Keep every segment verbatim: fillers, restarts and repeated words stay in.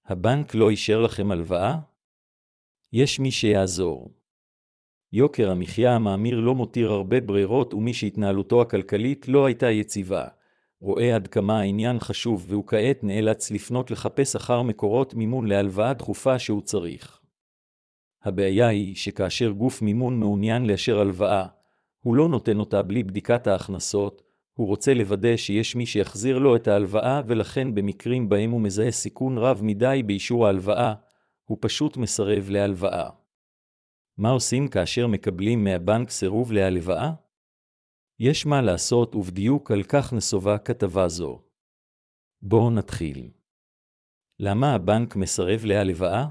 הבנק לא אישר לכם הלוואה? יש מי שיעזור. יוקר המחיה המאמיר לא מותיר הרבה ברירות, ומי שהתנהלותו הכלכלית לא הייתה יציבה, רואה עד כמה העניין חשוב, והוא כעת נאלץ לפנות לחפש אחר מקורות מימון להלוואה דחופה שהוא צריך. הבעיה היא שכאשר גוף מימון מעוניין לאשר הלוואה, הוא לא נותן אותה בלי בדיקת ההכנסות, הוא רוצה לוודא שיש מי שיחזיר לו את ההלוואה, ולכן במקרים בהם הוא מזהה סיכון רב מדי באישור ההלוואה, הוא פשוט מסרב להלוואה. מה עושים כאשר מקבלים מהבנק סירוב להלוואה? יש מה לעשות, ובדיוק על כך נסובה כתבה זו. בואו נתחיל. למה הבנק מסרב להלוואה?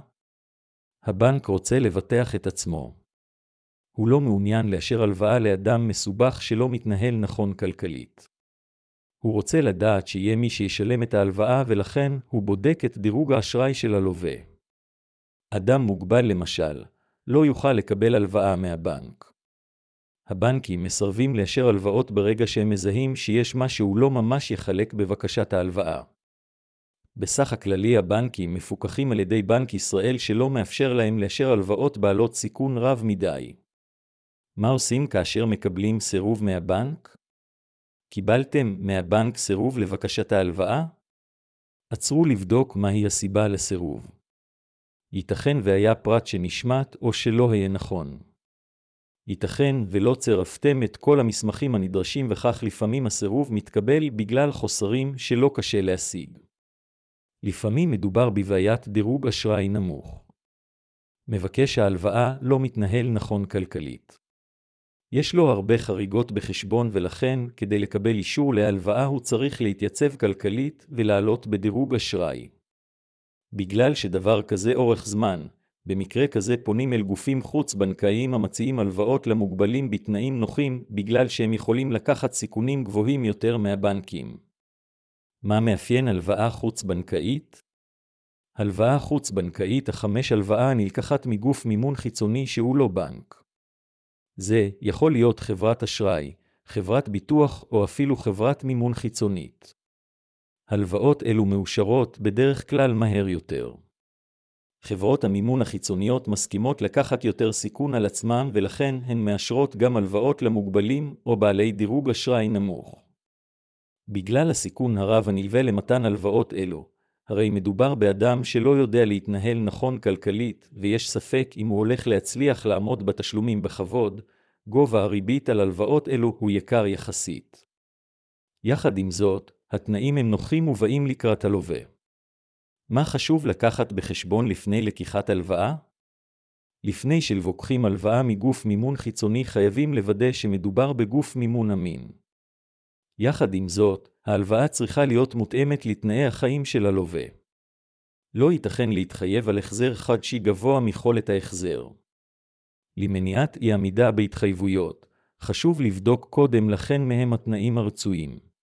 הבנק רוצה לבטח את עצמו. הוא לא מעוניין לאשר הלוואה לאדם מסובך שלא מתנהל נכון כלכלית. הוא רוצה לדעת שיהיה מי שישלם את ההלוואה, ולכן הוא בודק את דירוג האשראי של הלווה. אדם מוגבל למשל, לא יוכל לקבל הלוואה מהבנק. הבנקים מסרבים לאשר הלוואות ברגע שהם מזהים שיש משהו לא ממש יחלק בבקשת ההלוואה. בסך הכללי הבנקים מפוקחים על ידי בנק ישראל שלא מאפשר להם לאשר הלוואות בעלות סיכון רב מדי. מה עושים כאשר מקבלים סירוב מהבנק? קיבלתם מהבנק סירוב לבקשת ההלוואה? עצרו לבדוק מהי הסיבה לסירוב. ייתכן והיה פרט שנשמט או שלא היה נכון. ייתכן ולא צירפתם את כל המסמכים הנדרשים, וכך לפעמים הסירוב מתקבל בגלל חוסרים שלא קשה להשיג. לפעמים מדובר בבעיית דירוג אשראי נמוך. מבקש ההלוואה לא מתנהל נכון כלכלית. יש לו הרבה חריגות בחשבון, ולכן כדי לקבל אישור להלוואה הוא צריך להתייצב כלכלית ולעלות בדירוג אשראי. בגלל שדבר כזה אורך זמן, במקרה כזה פונים אל גופים חוץ-בנקאיים המציעים הלוואות למוגבלים בתנאים נוחים, בגלל שהם יכולים לקחת סיכונים גבוהים יותר מהבנקים. מה מאפיין הלוואה חוץ-בנקאית? הלוואה חוץ-בנקאית החמש הלוואה נלקחת מגוף מימון חיצוני שהוא לא בנק. זה יכול להיות חברת אשראי, חברת ביטוח או אפילו חברת מימון חיצונית. הלוואות אלו מאושרות בדרך כלל מהר יותר. חברות המימון החיצוניות מסכימות לקחת יותר סיכון על עצמם, ולכן הן מאשרות גם הלוואות למוגבלים או בעלי דירוג אשראי נמוך. בגלל הסיכון הרב הנלווה למתן הלוואות אלו, הרי מדובר באדם שלא יודע להתנהל נכון כלכלית, ויש ספק אם הוא הולך להצליח לעמוד בתשלומים בכבוד, גובה הריבית על הלוואות אלו הוא יקר יחסית. יחד עם זאת, התנאים הם נוחים ובאים לקראת הלווה. מה חשוב לקחת בחשבון לפני לקיחת הלוואה? לפני שלוקחים הלוואה מגוף מימון חיצוני חייבים לוודא שמדובר בגוף מימון אמין. יחד עם זאת, ההלוואה צריכה להיות מותאמת לתנאי החיים של הלווה. לא ייתכן להתחייב על החזר חדשי גבוה מיכולת ההחזר. למניעת אי עמידה בהתחייבויות, חשוב לבדוק קודם לכן מהם התנאים הרצויים.